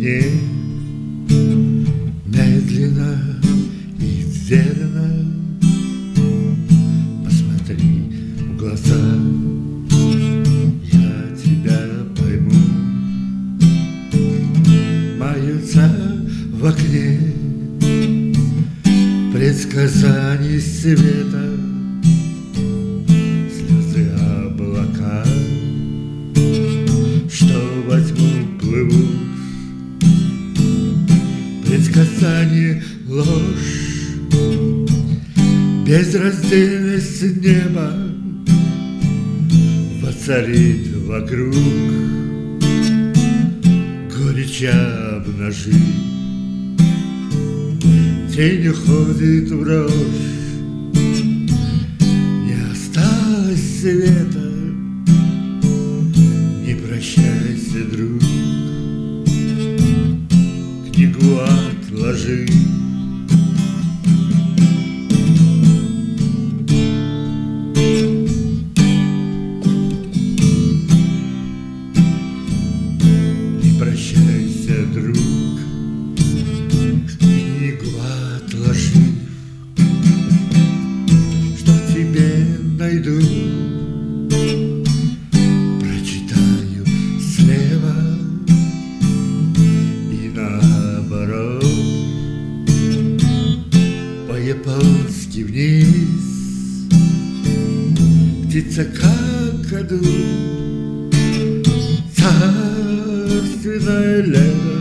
мне медленно и верно посмотри в глаза, я тебя пойму. Маются в окне предсказаний света, слезы облака, что во тьму плывут. Предсказание — ложь, безраздельность неба воцарит вокруг, горечь обнажит. Тень уходит в рожь, не осталось света, не прощайся, друг, книгу отложи. Не прощайся, друг, книгу отложив, что в тебе найду, прочитаю слева и наоборот, по-японски вниз, птица какаду, царственное лето